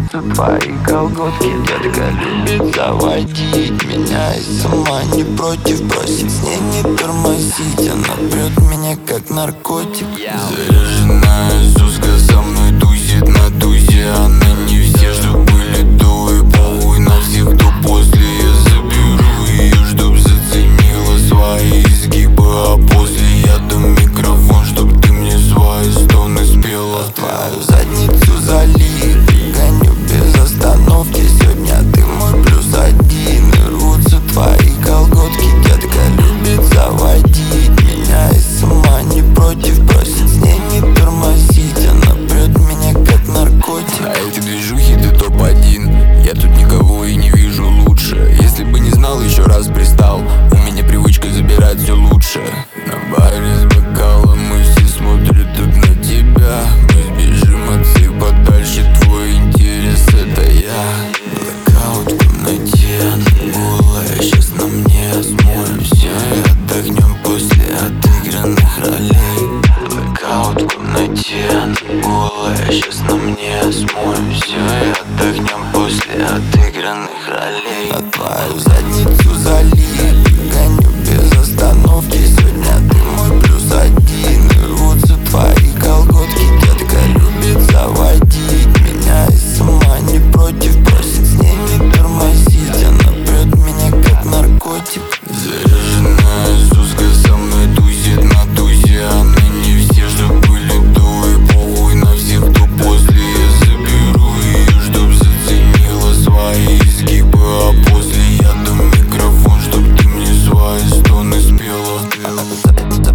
рвутся твои колготки. Детка любит заводить меня и сама не против бросить с ней не тормозить. Она прет меня как наркотик. Заряженная Зузка со мной тусит на тузе. Она не все, что были до, и похуй на всех, кто после. Я заберу ее, чтоб заценила свои изгибы, а после я дам микрофон, чтоб ты мне свои стоны спела. Твою задницу залили, гоню без остановки. Сегодня ты мой плюс один, и рвутся твои колготки. Детка любит заводить меня и сама не против бросить с ней не тормозить. Она прет меня как наркотик. На эти движухи ты топ-1, я тут никого и не вижу лучше. Если бы не знал, еще раз пристал. У меня привычка забирать все лучшее. На баре с бокалом мы все смотрят тут на тебя. Мы сбежим отцы подальше, твой интерес это я. Блэкаут в комнате, она голая, сейчас на мне смоем все и отдохнем после отыгранных ролей. Блэкаут в комнате, она голая, сейчас на мне смоем все и отдохнем после отыгранных ролей. На твою задницу залили, гоню без остановки. Сегодня ты мой плюс один, и рвутся твои колготки. Детка любит заводить меня и сама не против бросить с ней не тормозить. Она прет меня как наркотик. Заряженная Зузка со мной тусит на тузе. Она не все, что были до, и похуй на всех, кто после. Я заберу ее, чтоб заценила свои изгибы, а после я дам микрофон, чтоб ты мне свои стоны спела.